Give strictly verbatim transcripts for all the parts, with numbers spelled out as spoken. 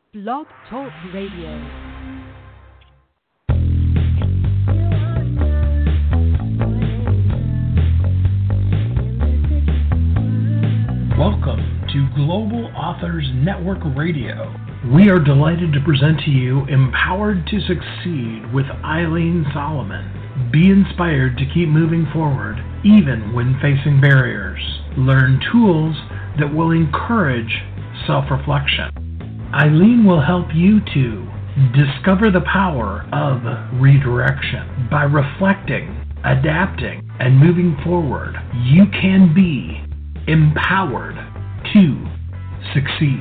Blog Talk Radio. Welcome to Global Authors Network Radio. We are delighted to present to you Empowered to Succeed with Eileen Solomon. Be inspired to keep moving forward, even when facing barriers. Learn tools that will encourage self-reflection. Eileen will help you to discover the power of redirection. By reflecting, adapting, and moving forward, you can be empowered to succeed.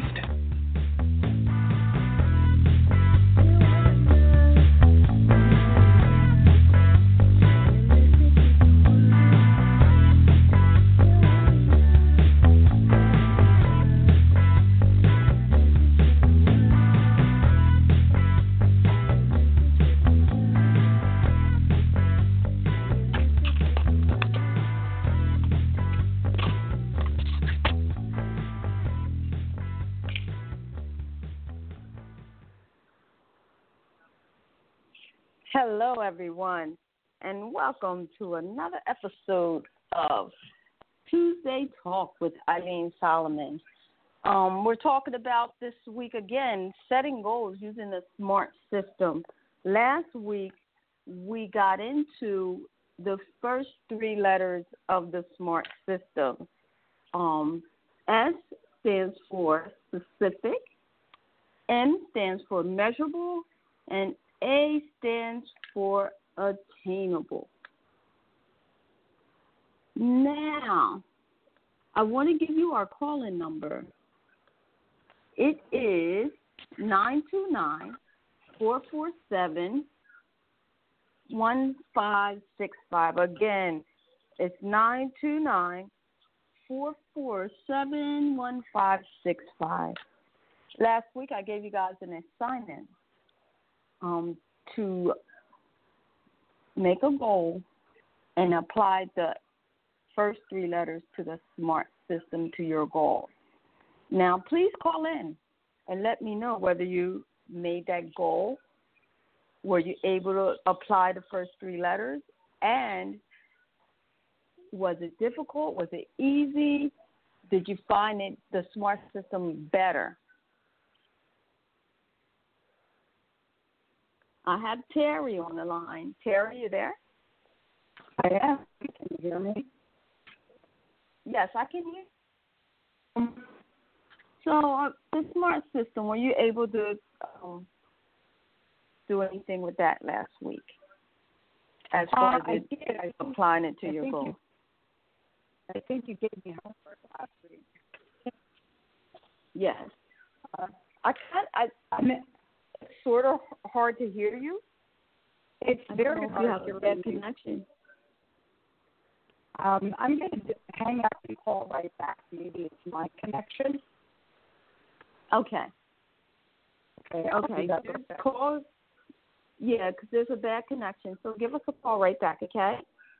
Hello, everyone, and welcome to another episode of Tuesday Talk with Eileen Solomon. Um, we're talking about this week again, setting goals using the SMART system. Last week, we got into the first three letters of the SMART system. Um, S stands for specific, M stands for measurable, and A stands for attainable. Now, I want to give you our call-in number. It is nine two nine, four four seven, one five six five. Again, it's nine two nine, four four seven, one five six five. Last week, I gave you guys an assignment. Um, to make a goal and apply the first three letters to the SMART system to your goal. Now, please call in and let me know whether you made that goal. Were you able to apply the first three letters? And was it difficult? Was it easy? Did you find it, the SMART system better? I have Terry on the line. Terry, you there? I am. Can you hear me? Yes, I can hear you. So, uh, the SMART system, were you able to um, do anything with that last week? As far uh, as I it, did. I think, applying it to I your goal? You, I think you gave me homework last week. Yes. Uh, I can't, I, I mean, it's sort of hard to hear you. It's I very don't know if hard you have to a bad hear you. connection. Um, I'm going to hang up and call right back. Maybe it's my connection. Okay. Okay. Okay. Just call. Yeah, because there's a bad connection. So give us a call right back, okay?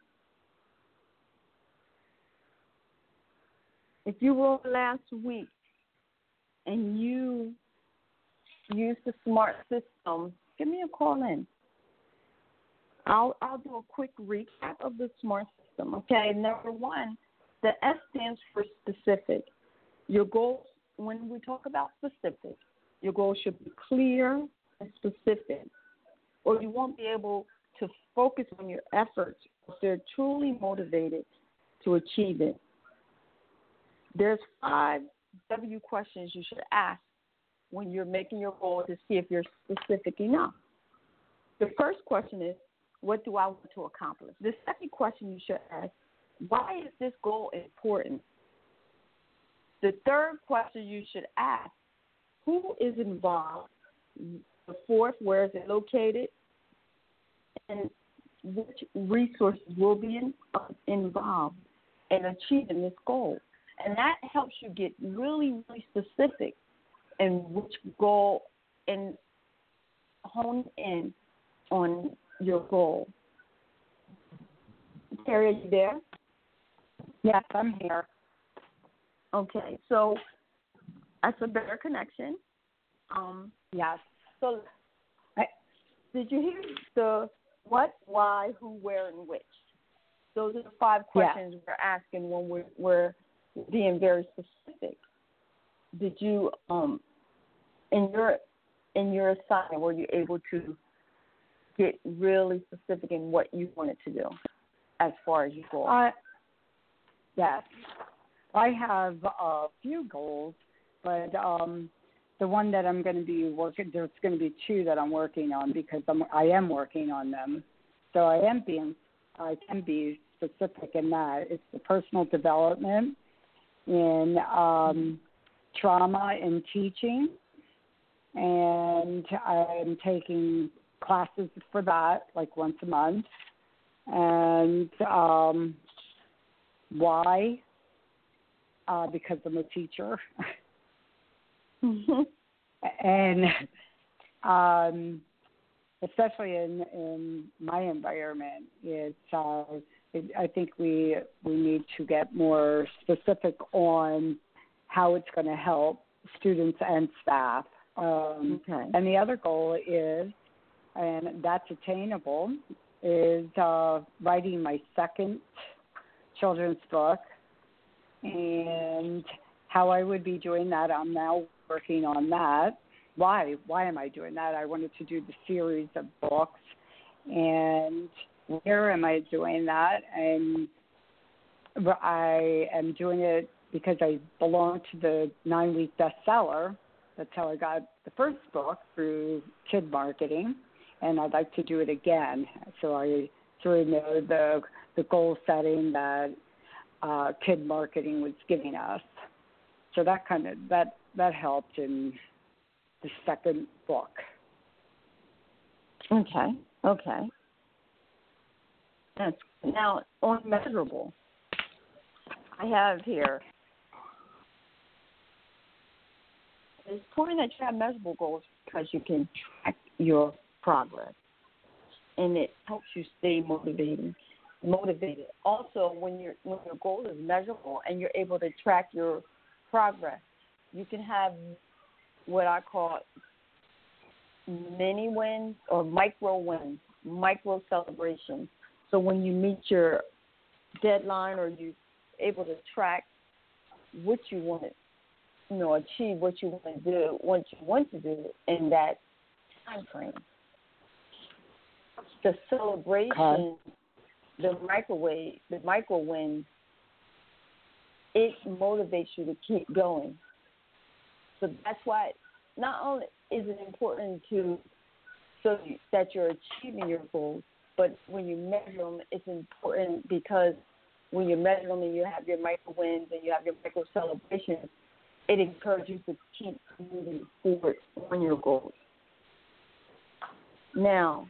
If you were on last week and you used the SMART system, give me a call in. I'll I'll do a quick recap of the SMART system. Okay, number one, the S stands for specific. Your goals, when we talk about specific, your goals should be clear and specific, or you won't be able to focus on your efforts if they're truly motivated to achieve it. There's five W questions you should ask when you're making your goal to see if you're specific enough. The first question is, what do I want to accomplish? The second question you should ask, why is this goal important? The third question you should ask, who is involved? The fourth, where is it located? And which resources will be in, uh, involved in achieving this goal? And that helps you get really, really specific in which goal and hone in on your goal. Terry, are you there? Yes, I'm here. Okay, so that's a better connection. Um, Yes. so did you hear the what, why, who, where, and which? Those are the five questions Yes. we're asking when we're, we're being very specific. Did you, um, in your in your assignment, were you able to get really specific in what you wanted to do as far as you go? Uh, yes. I have a few goals, but um, the one that I'm going to be working, there's going to be two that I'm working on because I'm, I am working on them. So I am being, I can be specific in that. It's the personal development in um, trauma and teaching, and I'm taking classes for that, like once a month. And um, why? Uh, because I'm a teacher. And um, especially in, in my environment, it's, uh, it, I think we we need to get more specific on how it's going to help students and staff. Um, Okay. And the other goal is, and that's attainable, is uh, writing my second children's book. And how I would be doing that, I'm now working on that. Why? Why am I doing that? I wanted to do the series of books. And where am I doing that? And I am doing it because I belong to the nine-week bestseller. That's how I got the first book, through Kid Marketing. And I'd like to do it again. So I sort of know the, the goal setting that uh, Kid Marketing was giving us. So that kind of, that, that helped in the second book. Okay. Okay. That's, now, on measurable, I have here, it's important that you have measurable goals because you can track your progress, and it helps you stay motivated. Motivated. Also, when your when your goal is measurable and you're able to track your progress, you can have what I call mini wins or micro wins, micro celebrations. So when you meet your deadline or you're able to track what you want to, you know, achieve, what you want to do, what you want to do in that time frame. The celebration, Okay. the microwave, the micro wins, it motivates you to keep going. So that's why not only is it important to so that you're achieving your goals, but when you measure them, it's important because when you measure them and you have your micro wins and you have your micro celebrations, it encourages you to keep moving forward on your goals. Now,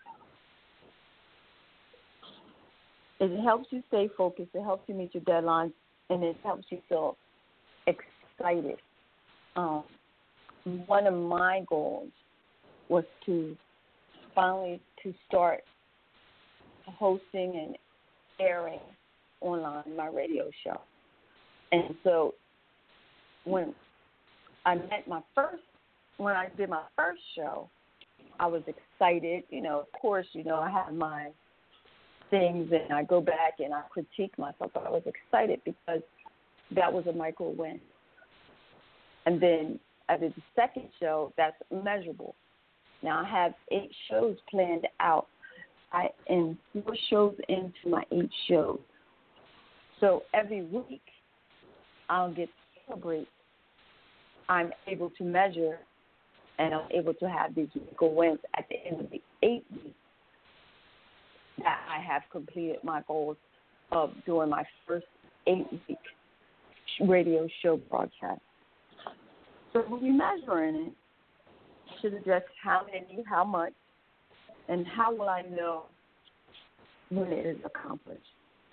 it helps you stay focused, it helps you meet your deadlines, and it helps you feel excited. Um, one of my goals was to finally to start hosting and airing online my radio show. And so when I met my first, when I did my first show, I was excited. You know, of course, you know, I have my things and I go back and I critique myself, but I was excited because that was a micro win. And then I did the second show, that's measurable. Now I have eight shows planned out. I am four shows into my eight shows. So every week I'll get to celebrate. I'm able to measure and I'm able to have these micro wins at the end of the eight weeks that I have completed my goals of doing my first eight-week radio show broadcast. So when you're measuring it, you should address how many, how much, and how will I know when it is accomplished.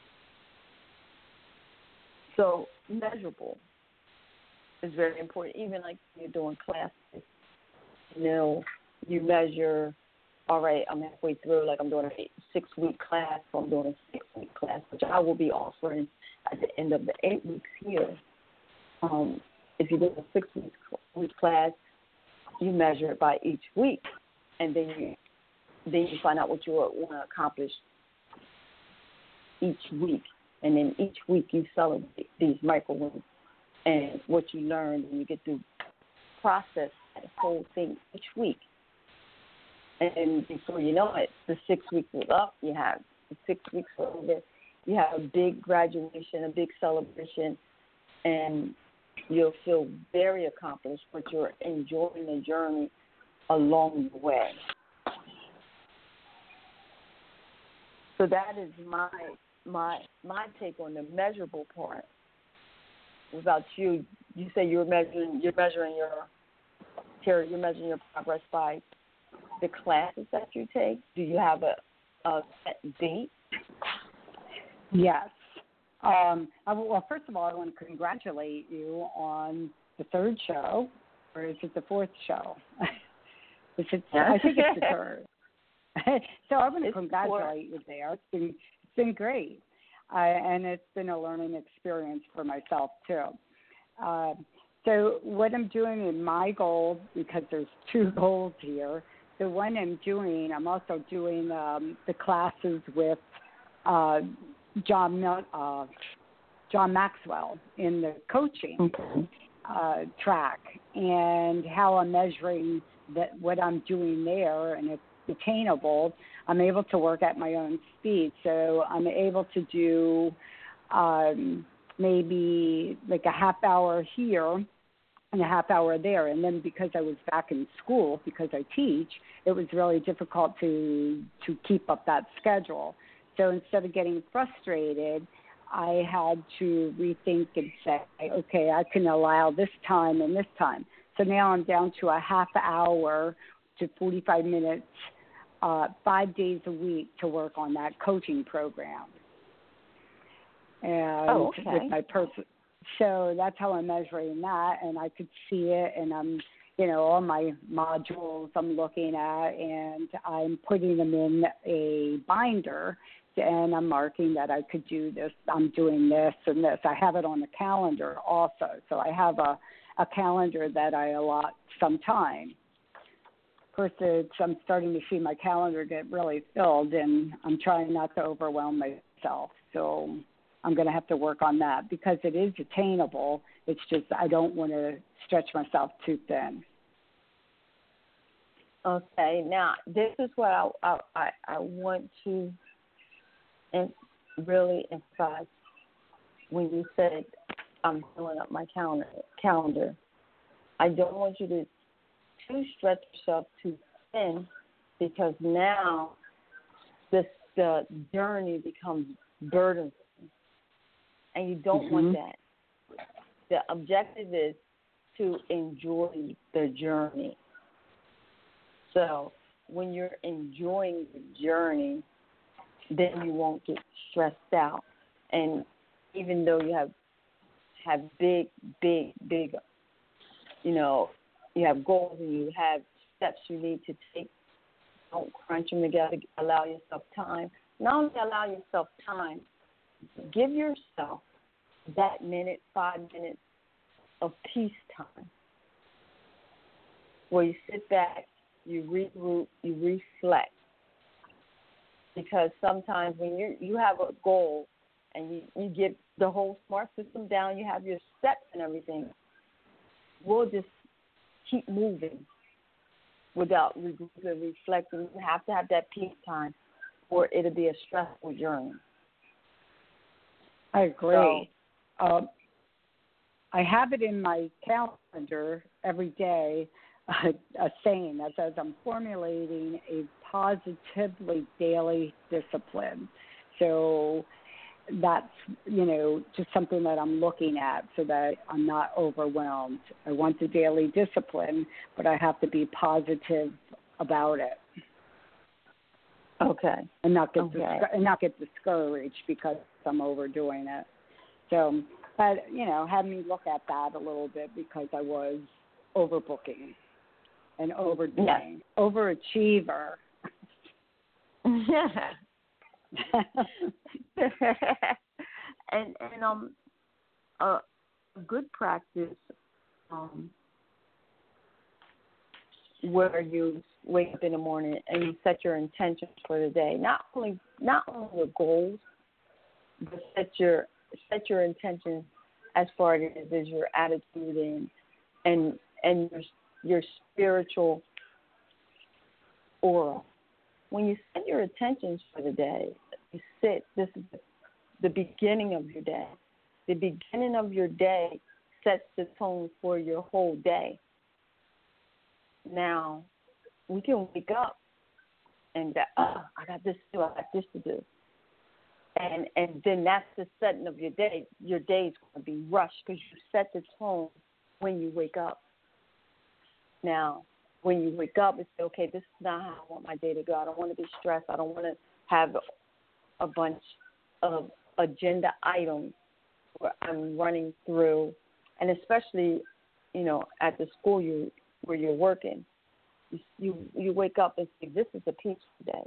So measurable is very important. Even like when you're doing classes, you know, you measure, all right, I'm halfway through, like I'm doing a six-week class, so I'm doing a six-week class, which I will be offering at the end of the eight weeks here. Um, if you do a six-week week class, you measure it by each week, and then you then you find out what you want to accomplish each week, and then each week you celebrate these micro wins and what you learned, and you get to process that whole thing each week. And before you know it, the six weeks is up. You have the six weeks over. You have a big graduation, a big celebration, and you'll feel very accomplished, but you're enjoying the journey along the way. So that is my my my take on the measurable part. Without you, you say you're measuring you're measuring your Terry, you're measuring your progress by the classes that you take. Do you have a, a set date? Yes. Um, I, well, first of all, I want to congratulate you on the third show, or is it the fourth show? Is it, I think it's the third. So I want to It's congratulate you there. It's been it's been great, uh, and it's been a learning experience for myself too. Uh, so what I'm doing in my goal, because there's two goals here. The one I'm doing, I'm also doing um, the classes with uh, John uh, John Maxwell in the coaching Okay. uh, track, and how I'm measuring that what I'm doing there, and it's attainable. I'm able to work at my own speed, so I'm able to do um, maybe like a half hour here and a half hour there. And then because I was back in school, because I teach, it was really difficult to to keep up that schedule. So instead of getting frustrated, I had to rethink and say, okay, I can allow this time and this time. So now I'm down to a half hour to forty-five minutes, uh, five days a week to work on that coaching program. And oh, okay. with my person, so that's how I'm measuring that, and I could see it, and I'm, you know, all my modules I'm looking at, and I'm putting them in a binder, and I'm marking that I could do this, I'm doing this and this. I have it on the calendar also, so I have a, a calendar that I allot some time. Of course, it's, I'm starting to see my calendar get really filled, and I'm trying not to overwhelm myself, so I'm going to have to work on that because it is attainable. It's just I don't want to stretch myself too thin. Okay. Now, this is what I I, I, I want to and really emphasize when you said I'm filling up my calendar. Calendar. I don't want you to to stretch yourself too thin because now this the journey becomes burdensome. And you don't mm-hmm. want that. The objective is to enjoy the journey. So when you're enjoying the journey, then you won't get stressed out. And even though you have have big, big, big, you know, you have goals and you have steps you need to take, don't crunch them together. Allow yourself time. Not only allow yourself time, give yourself that minute, five minutes of peace time where you sit back, you regroup, you reflect. Because sometimes when you you have a goal and you, you get the whole SMART system down, you have your steps and everything, we'll just keep moving without regrouping, reflecting. You have to have that peace time or it'll be a stressful journey. I agree. So, um, I have it in my calendar every day, uh, a saying that says I'm formulating a positively daily discipline. So that's, you know, just something that I'm looking at so that I'm not overwhelmed. I want the daily discipline, but I have to be positive about it. Okay. And not get okay. discour- and not get discouraged because I'm overdoing it. So, but you know, had me look at that a little bit because I was overbooking and overdoing, yes. overachiever. and and um, a good practice um where you wake up in the morning and you set your intentions for the day. Not only not only your goals, but set your set your intentions as far as your attitude and and and your your spiritual aura. When you set your intentions for the day, you sit. This is the beginning of your day. The beginning of your day sets the tone for your whole day. Now, we can wake up and that, oh, I got this to do, I got this to do. And and then that's the setting of your day. Your day is going to be rushed because you set the tone when you wake up. Now, when you wake up and say, okay, this is not how I want my day to go. I don't want to be stressed. I don't want to have a bunch of agenda items where I'm running through, and especially, you know, at the school you where you're working, you you, you wake up and say, this is a peaceful day.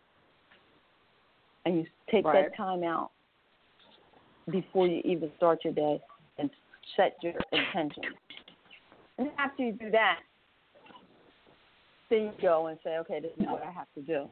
And you take right. that time out before you even start your day and set your intentions. And after you do that, then you go and say, okay, this is what I have to do.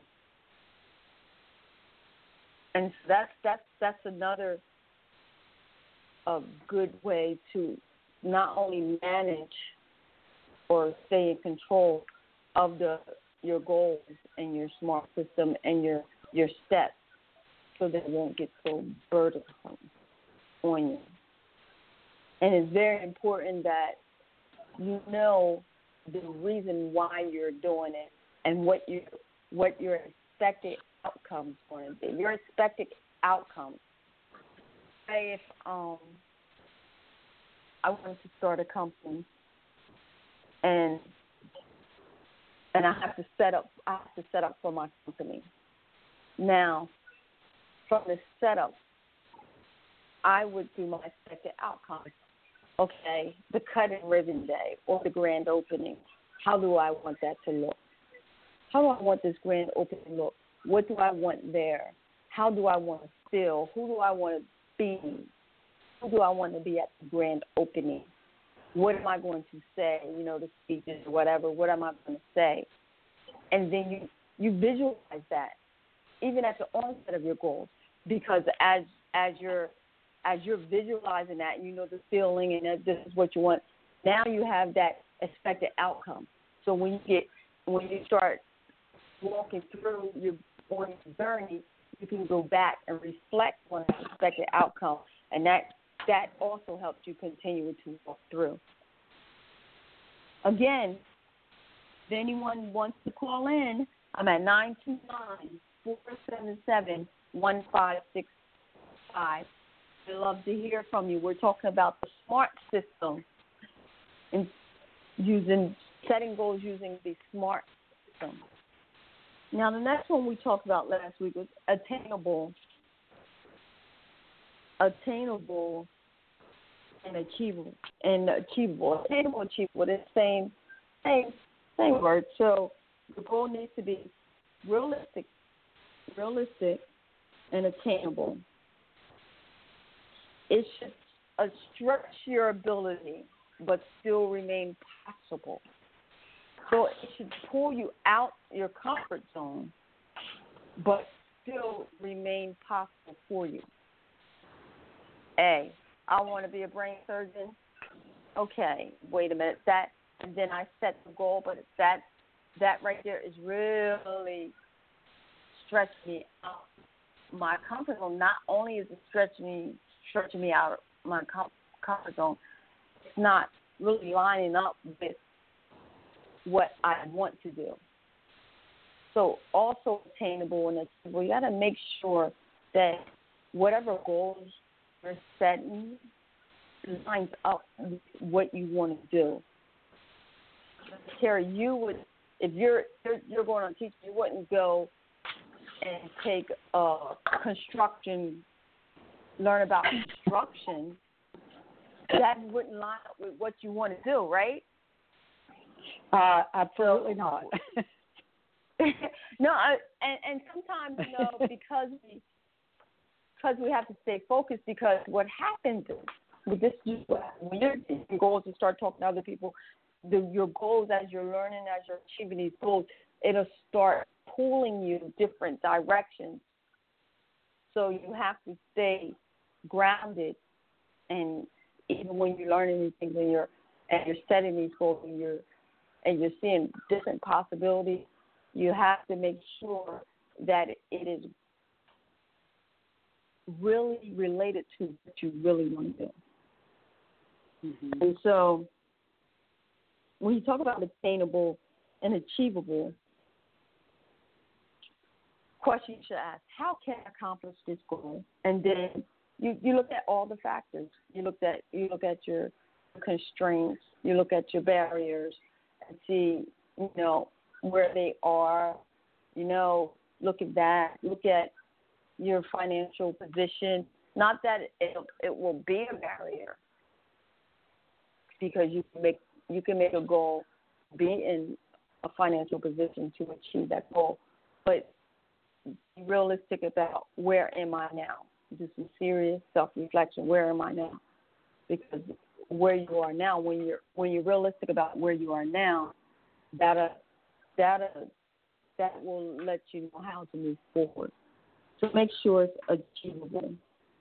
And so that's that's that's another a good way to not only manage or stay in control of the your goals and your smart system and your your steps, so that it won't get so burdensome on you. And it's very important that you know the reason why you're doing it and what you what your expected outcomes going to be. Your expected outcomes. Say if um I wanted to start a company and and I have to set up I have to set up for my company. Now, from the setup, I would do my expected outcome. Okay, the cutting ribbon day or the grand opening. How do I want that to look? How do I want this grand opening to look? What do I want there? How do I want to feel? Who do I want to be? Who do I want to be at the grand opening? What am I going to say? You know, the speeches or whatever. What am I going to say? And then you, you visualize that, even at the onset of your goals, because as as you're as you're visualizing that, you know the feeling and that this is what you want. Now you have that expected outcome. So when you get when you start walking through your on your journey, you can go back and reflect on the expected outcome, and that that also helps you continue to walk through. Again, if anyone wants to call in, I'm at nine two nine, four seven seven, one five six five. I'd love to hear from you. We're talking about the SMART system and using setting goals using the SMART system. Now, the next one we talked about last week was attainable, attainable, and achievable, and achievable. Attainable, achievable. The same, same, same word. So the goal needs to be realistic, realistic, and attainable. It should uh, stretch your ability, but still remain possible. So it should pull you out your comfort zone, but still remain possible for you. A, I want to be a brain surgeon. Okay, wait a minute. That and then I set the goal, but that that right there is really stretching me out my comfort zone. Not only is it stretching me stretching me out of my com- comfort zone, it's not really lining up with what I want to do. So also attainable and achievable. You got to make sure that whatever goals you're setting lines up with what you want to do. Terry, you would, if you're you're, you're going on teaching, you wouldn't go and take a construction, learn about construction. That wouldn't line up with what you want to do, right? Uh, absolutely not. no, I, and, and sometimes, you know, because we, because we have to stay focused, because what happens is, with this, when you're getting goals and start talking to other people, the, your goals as you're learning, as you're achieving these goals, it'll start pulling you different directions. So you have to stay grounded, and even when you're learning these things and you're and you're setting these goals and you're and you're seeing different possibilities, you have to make sure that it is really related to what you really want to do. Mm-hmm. And so when you talk about attainable and achievable, question you should ask, how can I accomplish this goal? And then you, you look at all the factors. You look at you look at your constraints, you look at your barriers and see, you know, where they are, you know, look at that, look at your financial position. Not that it it will be a barrier, because you can make you can make a goal be in a financial position to achieve that goal, but be realistic about where am I now. Do some serious self-reflection. Where am I now? Because where you are now, when you're when you're realistic about where you are now, that uh, that uh, that will let you know how to move forward. So make sure it's achievable.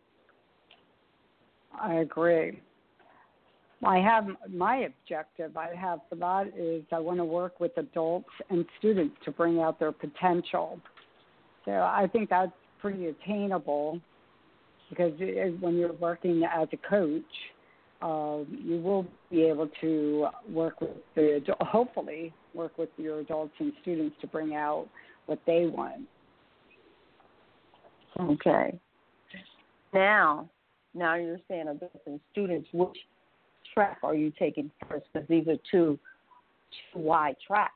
I agree. I have my objective I have for that is I want to work with adults and students to bring out their potential. So I think that's pretty attainable, because when you're working as a coach, uh, you will be able to work with the hopefully work with your adults and students to bring out what they want. Okay. Now, now you're saying adults and students, which track are you taking first? Because these are two, two wide tracks.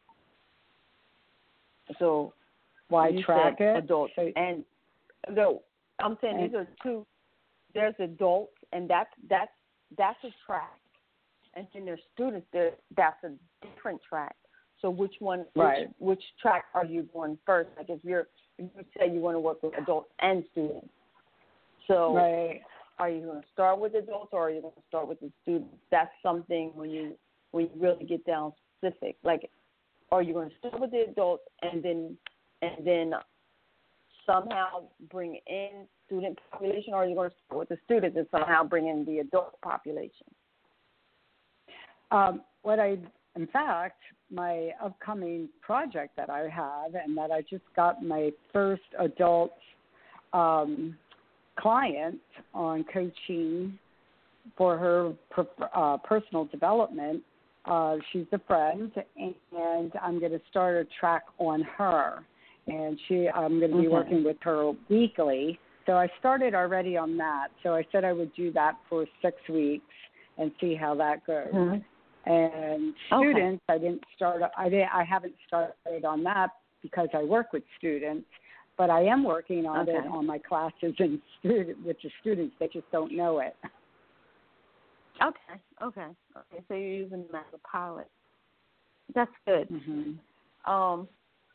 So wide track it? Adults so, and no, I'm saying and, these are two. There's adults, and that's that's that's a track, and then there's students. There, that's a different track. So which one? Right. Which, which track are you going first? Like if you're, if you say you want to work with adults and students, so right. Are you going to start with adults or are you going to start with the students? That's something when you when you really get down specific. Like, are you going to start with the adults and then and then somehow bring in student population, or are you going to start with the students and somehow bring in the adult population? Um, what I, in fact, my upcoming project that I have, and that I just got my first adult um, client on coaching for her uh, personal development. Uh, she's a friend, and I'm going to start a track on her. And she, I'm going to be mm-hmm. working with her weekly. So I started already on that. So I said I would do that for six weeks and see how that goes. Mm-hmm. And students, okay. I didn't start. I didn't. I haven't started on that because I work with students. But I am working on okay. it on my classes and student with the students. They just don't know it. Okay. Okay. Okay. So you're using them as a pilot. That's good. Mm-hmm. Um.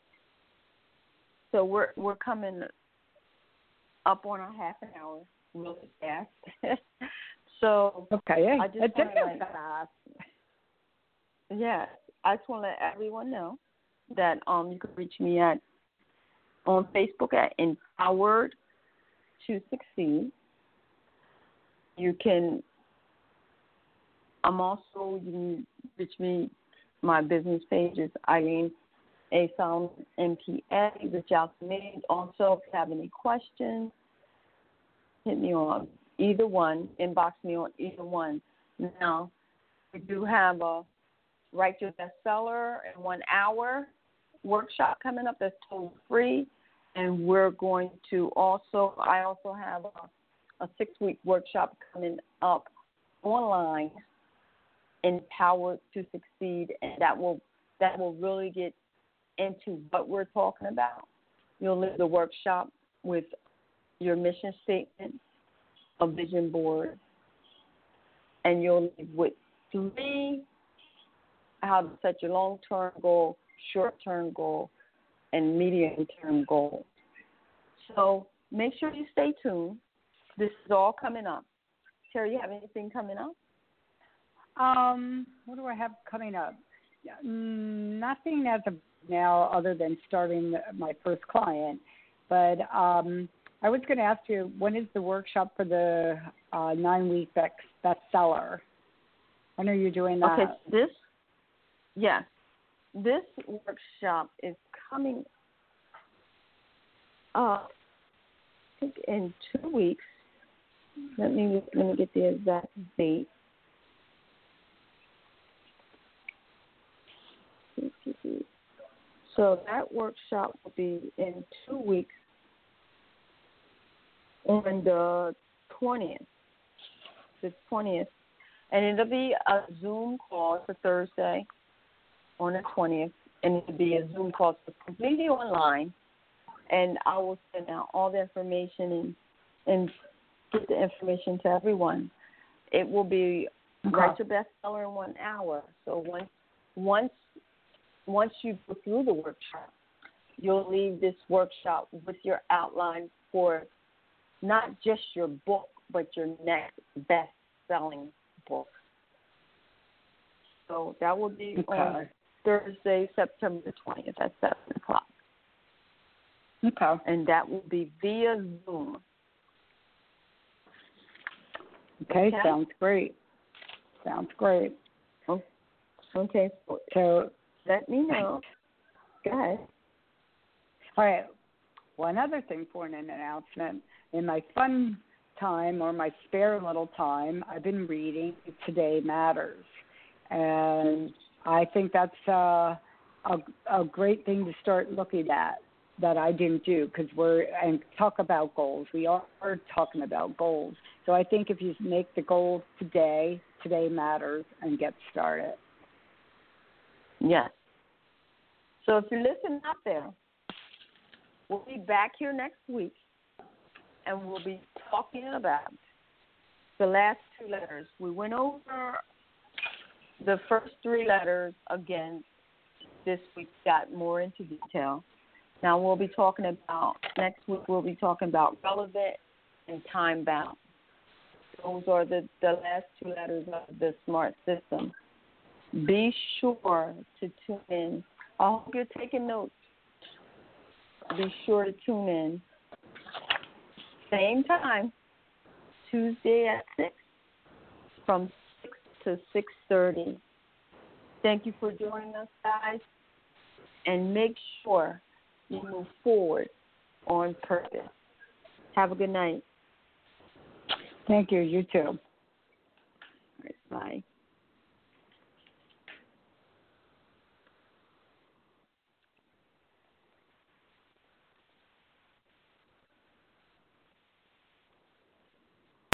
So we're we're coming up on our half an hour really fast. so okay, I just it did go like, fast. Yeah, I just want to let everyone know that um you can reach me at on Facebook at Empowered to Succeed. You can. I'm also you can reach me. My business page is Eileen A. Solomon, M P A. Reach out to me. Also, if you have any questions, hit me on either one. Inbox me on either one. Now, we do have a Write Your Bestseller in one hour workshop coming up that's totally free, and we're going to also. I also have a, a six-week workshop coming up online, Empowered to Succeed, and that will that will really get into what we're talking about. You'll leave the workshop with your mission statement, a vision board, and you'll leave with three how to set your long-term goal, short-term goal, and medium-term goal. So make sure you stay tuned. This is all coming up. Terry, you have anything coming up? Um, what do I have coming up? Mm, Nothing as of now, other than starting my first client. But um, I was going to ask you, when is the workshop for the uh, nine-week best bestseller? When are you doing that? Okay, this, yes, this workshop is coming up, I think, in two weeks. Let me let me get the exact date. So that workshop will be in two weeks on the twentieth, the twentieth, and it'll be a Zoom call for Thursday on the twentieth, and it'll be a Zoom call so completely online, and I will send out all the information and and get the information to everyone. It will be Okay. Write Your Bestseller in one hour. So once once once you go through the workshop, you'll leave this workshop with your outline for not just your book, but your next best-selling book. So that will be Okay. on Thursday, September the twentieth at seven o'clock. Okay. And that will be via Zoom. Okay, Okay. sounds great. Sounds great. Okay, so So, let me know. Go ahead. all right. One other thing for an announcement. In my fun time or my spare little time, I've been reading Today Matters. And I think that's uh, a, a great thing to start looking at that I didn't do because we're, and talk about goals. We are talking about goals. So I think if you make the goals today, Today Matters, and get started. Yes. So if you're listening out there, we'll be back here next week, and we'll be talking about the last two letters. We went over the first three letters again. This week got more into detail. Now we'll be talking about, next week we'll be talking about relevant and time-bound. Those are the, the last two letters of the SMART system. Be sure to tune in. I hope you're taking notes. Be sure to tune in. Same time, Tuesday at six, from six to six thirty. Thank you for joining us, guys. And make sure you move forward on purpose. Have a good night. Thank you. You too. All right, bye.